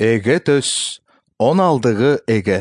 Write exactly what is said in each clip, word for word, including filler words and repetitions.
Эге төс, он алдығы эге.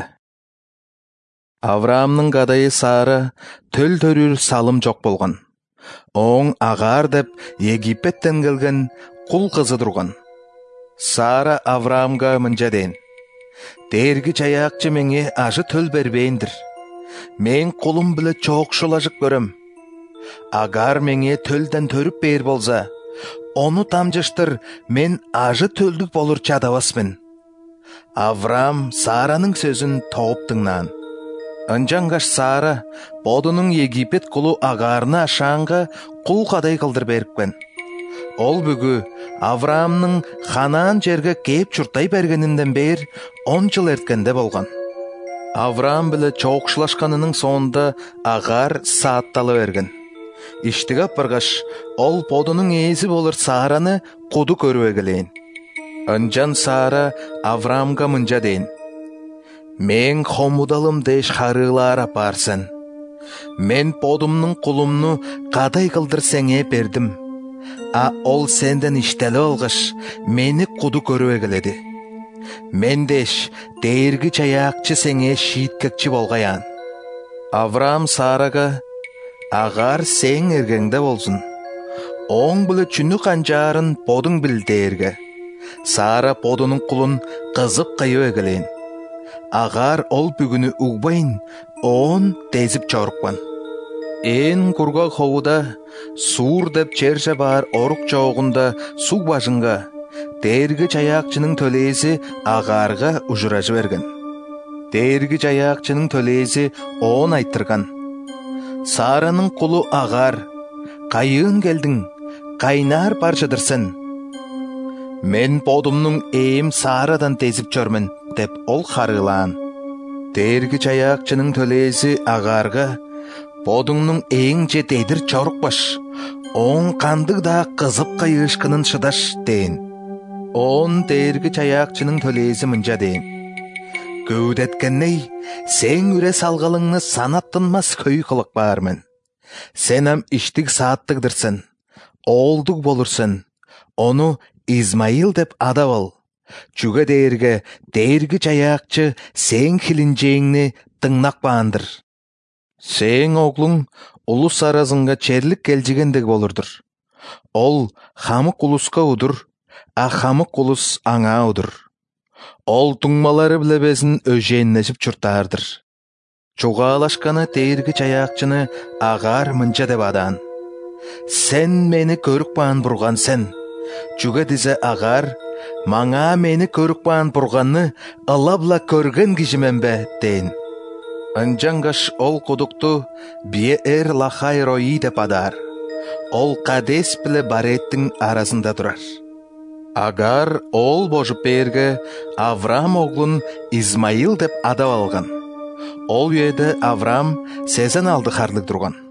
Авраамның гадайы Сара төл төрүр салым жоқ болған. Оң Ағар деп Египеттен келген құл қызы тұрған. Сара Авраамға мынча дейін: «Дерги чаяқчы меңе ажы төл бербейіндір. Мен құлым білі чоқшылажық көрім. Ағар меңе төлден төріп бейір болса, оны тамжыштыр, мен ажы төлдік болыр чадавасмын». Авраам Сараның сөзін тоғып тыңнан. Анжаңғаш Сара бодының Египет құлы Ағарына ашанға құл қадай қылдыр беріппен. Ол бүгі Авраамның Ханан жерге кеп чұртай бергенінден бер он жыл ерткенде болған. Авраам білі чоқшылашқанының соңында Ағар саатталы берген. Иштігі апырғаш, ол бодының езі болыр Сараны құды көру егілейін. Анжан Сара Авраамға мынча дейін: «Мен хомудалым деш харылар апарсын. Мен подымның құлымны қадай қылдыр сәңе бердім. А ол сенден іштелі олғыш, мені құды көру егіледі. Мен деш дейіргі чаяқчы сәңе шиіткекчі болғаян». Авраам Сараға: «Ағар сен ергеңді болсын. Оң білі чүні қанжарын подың біл дейіргі». Сара подының құлын қызып қайы егілейін. Ағар ол бүгіні ұғбайын, он тезіп чорықпан. Ен құрға қоғыда, суыр деп черже бар орық жоғында су бажынға, дергі чаяқчының төлейзі Ағарға ұжыражы берген. Дергі чаяқчының төлейзі он айттырған: «Сараның құлы Ағар, қайын келдің, қайнар паршадырсын. Мен подымның эйім Сарадан тезіп чөрмін», деп ол қарылан. Дергі чаяқчының төлейзі Ағарға: «Подыңның ең же дейдір чорықпаш, оң қандық да қызып қайышқының шыдаш», дейін. Он дергі чаяқчының төлейзі мынча дейін: «Көудеткенней, сен үре салғалыңны санаттынмас көй қылық бармын. Сенім іштік сааттығдырсын, олдық болырсын, оны Измаил деп ада бол. Чуга дейірге, дейіргі чаяқчы сен хилинжейіңні тыңнақ баандыр. Сен оғлың ұлыс аразыңға черлік келжігендік болырдыр. Ол хамық ұлысқа ұдыр, а хамық ұлыс аңа ұдыр. Ол тұңмалары білебезін өжейіннесіп чұртардыр». Чуғалашқаны дейіргі чаяқчыны Ағар мынча деп адан: «Сен мені көрік баан бұрған сен. Чуга дизе Ағар, маңа мені көрік баан бұрғанны ылабла көрген кижімен бе», дейін. Анжаңғаш ол құдықты бие эр лахай рои деп адар. Ол Қадес білі бареттің арасында тұрар. Ағар ол божып берге Авраам оғлын Измаил деп ада алған. Ол еді Авраам сезен алды қарлық тұрған.